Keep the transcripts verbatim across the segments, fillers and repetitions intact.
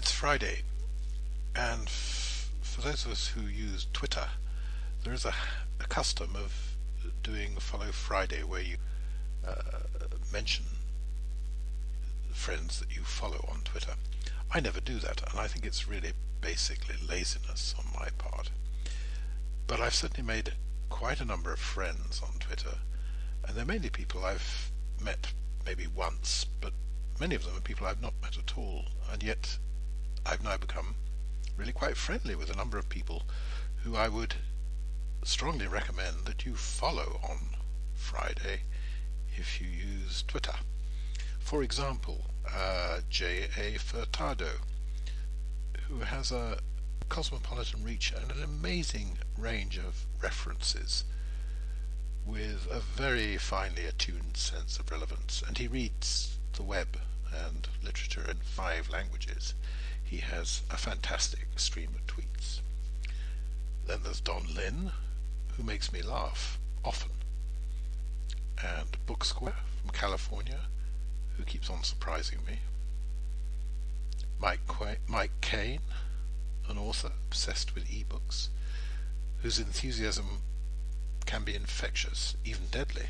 It's Friday, and f- for those of us who use Twitter, there is a, a custom of doing Follow Friday where you uh, mention friends that you follow on Twitter. I never do that, and I think it's really basically laziness on my part. But I've certainly made quite a number of friends on Twitter, and they're mainly people I've met maybe once, but many of them are people I've not met at all, and yet I've now become really quite friendly with a number of people who I would strongly recommend that you follow on Friday if you use Twitter. For example, uh, J A Furtado, who has a cosmopolitan reach and an amazing range of references with a very finely attuned sense of relevance, and he reads the web and literature in five languages. He has a fantastic stream of tweets. Then there's Don Lin, who makes me laugh often, and Book Square from California, who keeps on surprising me. Mike Qu- Mike Kane, an author obsessed with ebooks, whose enthusiasm can be infectious, even deadly.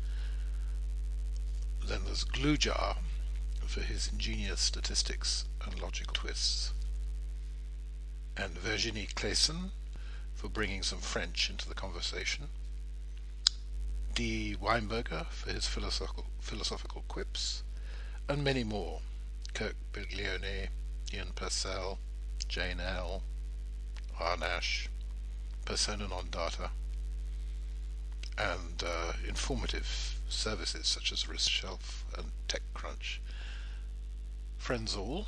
Then there's Gluejar, for his ingenious statistics and logical twists, and Virginie Clayson for bringing some French into the conversation, D. Weinberger for his philosophical, philosophical quips, and many more: Kirk Biglione, Ian Purcell, Jane L., R. Nash, Persona non data, and uh, informative services such as Risk Shelf and TechCrunch. Friends all,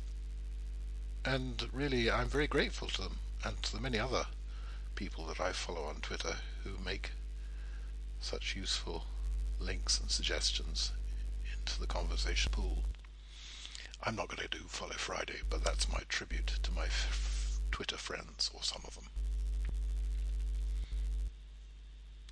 and really I'm very grateful to them and to the many other people that I follow on Twitter who make such useful links and suggestions into the conversation pool. I'm not going to do Follow Friday, but that's my tribute to my f- Twitter friends, or some of them.